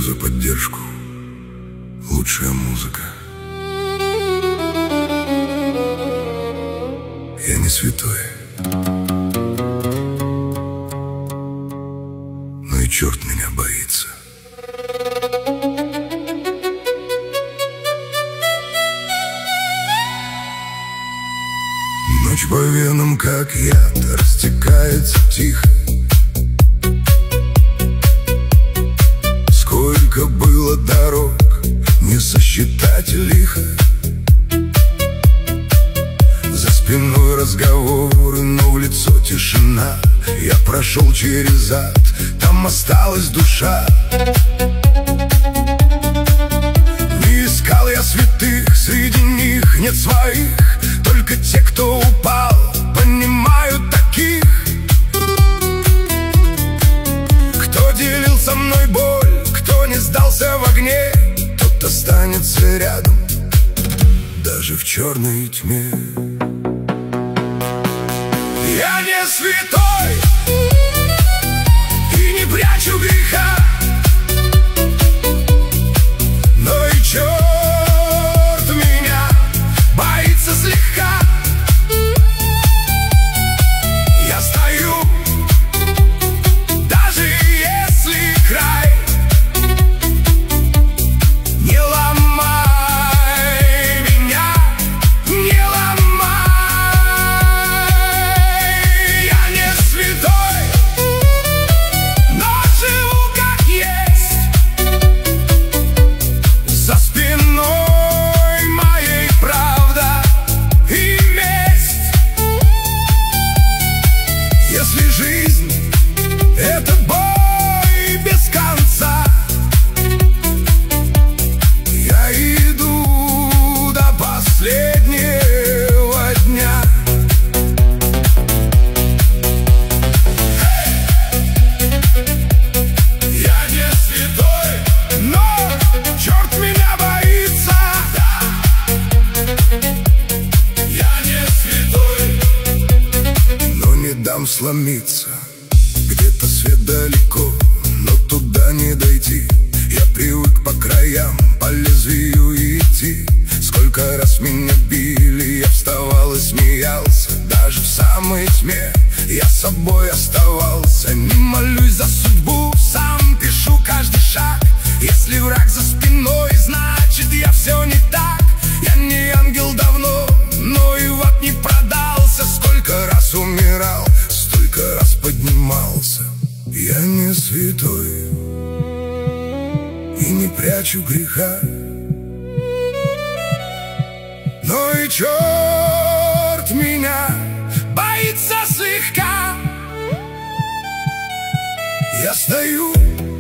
за поддержку. Лучшая музыка. Я не святой, но и черт меня боится. Ночь по венам, как яд, растекается тихо. Сколько было дорог, не сосчитать лихо. За спиной разговоры, но в лицо тишина. Я прошел через ад, там осталась душа. Не искал я святых, среди них нет своих. Только те, кто упал, понимают таких. Кто делил со мной боль, кто не сдался в огне, тот останется рядом, даже в черной тьме. Я не святой и не прячу греха, но и черт меня боится слегка. Я стою, даже если край. Не ломай меня, не ломай. Я не святой, но живу как есть. За спиной моей правда и месть. Если жизнь — это бой без конца, я иду до последнего дня. Я не святой, но черт меня боится. Я не святой, но не дам сломиться. Где-то свет далеко, но туда не дойти. Я привык по краям, по лезвию идти. Сколько раз меня били, я вставал и смеялся. Даже в самой тьме я собой оставался. Не молюсь за судьбу, сам пишу каждый шаг. Если враг за спиной, значит я все не так. Я не ангел давно, но и в ад не продался. Сколько раз умирал, столько раз поднимался. Я не святой и не прячу греха, но и черт меня боится слегка. Я стою,